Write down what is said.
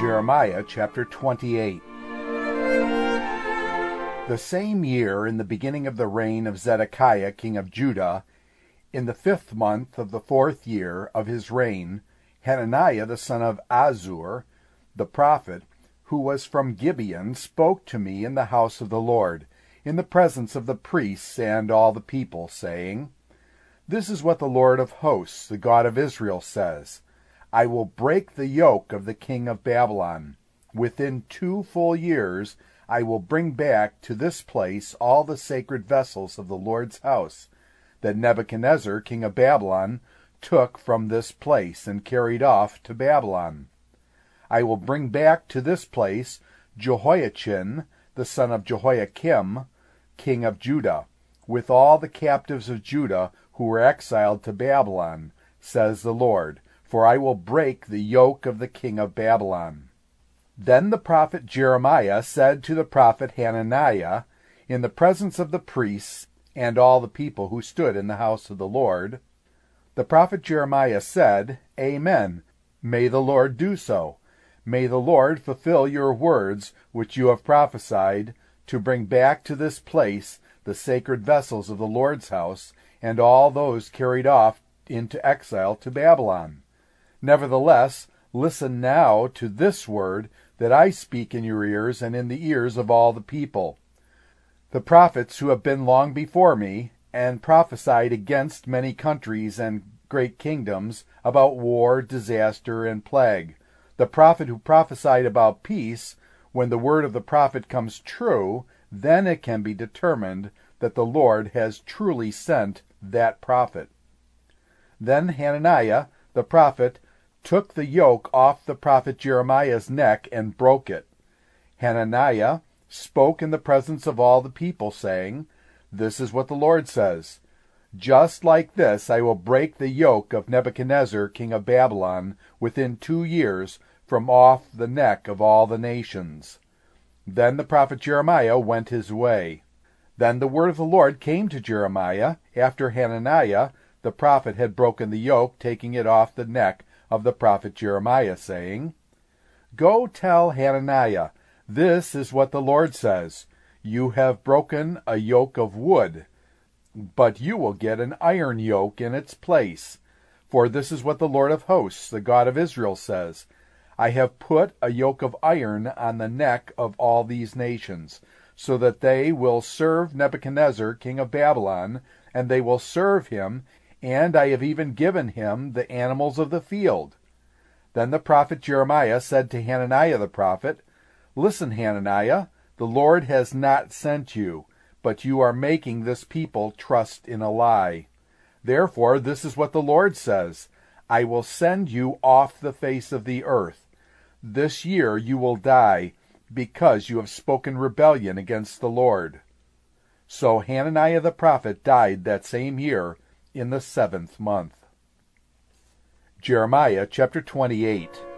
Jeremiah chapter 28. The same year, in the beginning of the reign of Zedekiah king of Judah, in the 5th month of the 4th year of his reign, Hananiah the son of Azur, the prophet, who was from Gibeon, spoke to me in the house of the Lord, in the presence of the priests and all the people, saying, This is what the Lord of hosts, the God of Israel, says, I will break the yoke of the king of Babylon. Within 2 full years I will bring back to this place all the sacred vessels of the Lord's house, that Nebuchadnezzar king of Babylon took from this place and carried off to Babylon. I will bring back to this place Jehoiachin, the son of Jehoiakim, king of Judah, with all the captives of Judah who were exiled to Babylon, says the Lord, for I will break the yoke of the king of Babylon. Then the prophet Jeremiah said to the prophet Hananiah, in the presence of the priests and all the people who stood in the house of the Lord, the prophet Jeremiah said, Amen. May the Lord do so. May the Lord fulfill your words which you have prophesied, to bring back to this place the sacred vessels of the Lord's house, and all those carried off into exile to Babylon. Nevertheless, listen now to this word that I speak in your ears and in the ears of all the people. The prophets who have been long before me, and prophesied against many countries and great kingdoms, about war, disaster, and plague. The prophet who prophesied about peace, when the word of the prophet comes true, then it can be determined that the Lord has truly sent that prophet. Then Hananiah, the prophet, took the yoke off the prophet Jeremiah's neck and broke it. Hananiah spoke in the presence of all the people, saying, This is what the Lord says, Just like this I will break the yoke of Nebuchadnezzar king of Babylon within 2 years from off the neck of all the nations. Then the prophet Jeremiah went his way. Then the word of the Lord came to Jeremiah, after Hananiah the prophet had broken the yoke, taking it off the neck of the prophet Jeremiah, saying, Go tell Hananiah, this is what the Lord says, You have broken a yoke of wood, but you will get an iron yoke in its place. For this is what the Lord of hosts, the God of Israel, says, I have put a yoke of iron on the neck of all these nations, so that they will serve Nebuchadnezzar king of Babylon, and they will serve him, and I have even given him the animals of the field. Then the prophet Jeremiah said to Hananiah the prophet, Listen, Hananiah, the Lord has not sent you, but you are making this people trust in a lie. Therefore, this is what the Lord says, I will send you off the face of the earth. This year you will die, because you have spoken rebellion against the Lord. So Hananiah the prophet died that same year, in the 7th month. Jeremiah chapter 28.